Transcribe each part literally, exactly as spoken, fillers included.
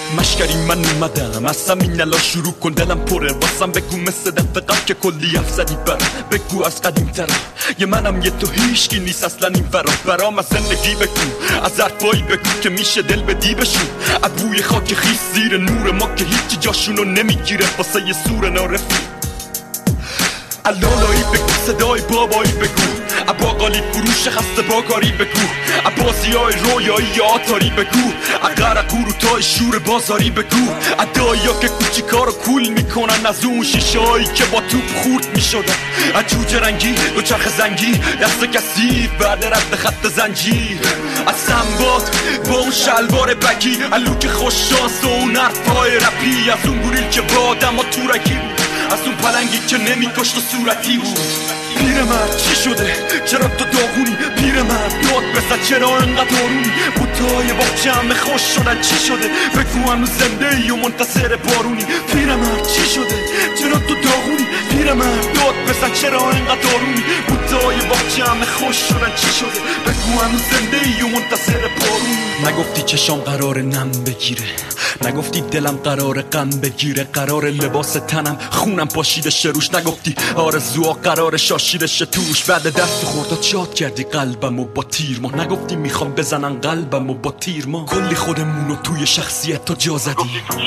مشکری من اومدم از همین الان شروع کن دلم پره واسم بگو مثل دفعه قبل که کلی حرف زدی برام بگو از قدیم ترم یه منم یه تو هیشکی نیست اصلا این فرا برام از زندگی بگو از حرفایی بگو که میشه دل بدی بشون از بوی خاک خیس زیر نور ما که هیچی جاشونو نمیگیره واسه یه سور نارفی علالایی بگو صدای بابایی بگو باقالی فروش خسته باکاری بگو بازی های رویایی آتاری بگو غرقو رو تای شور بازاری بگو ادایی ها که کوچی کارو کول میکنن از اون شیشه هایی که با توپ خورد میشدن از جوجه رنگی دو چرخ زنگی دست کسی بعد رد خط زنجیر از سنباد با اون شلوار بگی الوک خوش شانس و اون حرفای رپی از اون گوریل که با آدم ها تورکی بود از اون پلنگی که نمیکشت و صورتی بود پیرمرد چی شده؟ چرا تو داغونی؟ پیرمرد داد بزن چرا انقدر آرومی؟ بوتای باغچه همه خوش شدن چی شده؟ بگو هنوز زنده ای و منتظر بارونی پیرمرد چی شده؟ چرا تو داغونی؟ پیرمرد داد بزن چرا انقدر آرومی؟ بوتای باغچه همه خوش شدن چی شده؟ بگو هنوز زنده ای و منتظر بارونی نگفتی چشام قرار نم بگیره نگفتی دلم قرار غم بگیره قرار لباس تنم خونم پاشیده شه روش نگفتی آرزوها قرار شاشیده شه توش بعد دست خوردات شاد کردی قلبمو با تیر ما نگفتی میخوام بزنن قلبمو با تیر ما کلی خودمونو توی شخصیت تا جا زدی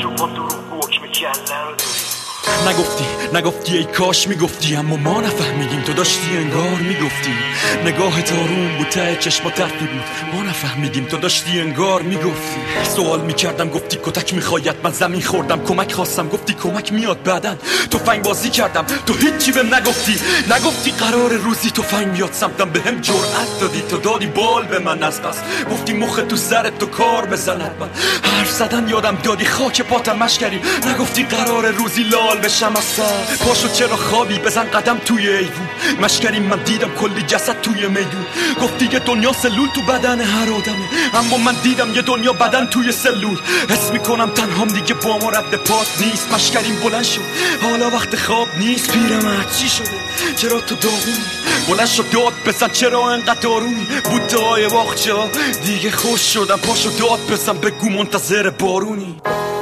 نگفتی نگفتی ای کاش میگفتی اما ما نفهمیدیم تو داشتی انگار میگفتی نگاه تارون بود ته چشمات حرفی بود ما نفهمیدیم تو داشتی انگار میگفتی سوال میکردم گفتی کتک میخواید من زمین خوردم کمک خواستم گفتی کمک میاد بعدن تفنگ بازی کردم تو هیچی بهم نگفتی نگفتی قرار روزی تفنگ میاد سمتم بهم جرأت دادی تو دادی بال به من از بس گفتی مخ تو سرت تو کار بزند من حرف زدن یادم دادی خاک پاتم مشکری نگفتی قرار روزی لال بشم از سر پاشو چرا خوابی بزن قدم توی ایوون مشکری من دیدم کلی جسد توی میدون گفتی یه دنیا سلول تو بدن هر آدمه اما من دیدم یه دنیا بدن توی سلول حس میکنم تنهام دیگه با ما رد پات نیست مشکریم بلند شد حالا وقت خواب نیست پیرمرد چی شده چرا تو داغونی بلند شد داد بزن چرا انقدر آرومی بوته‌های باغچه دیگه خوش شدم پاشو داد بزن بگو منتظر بارونی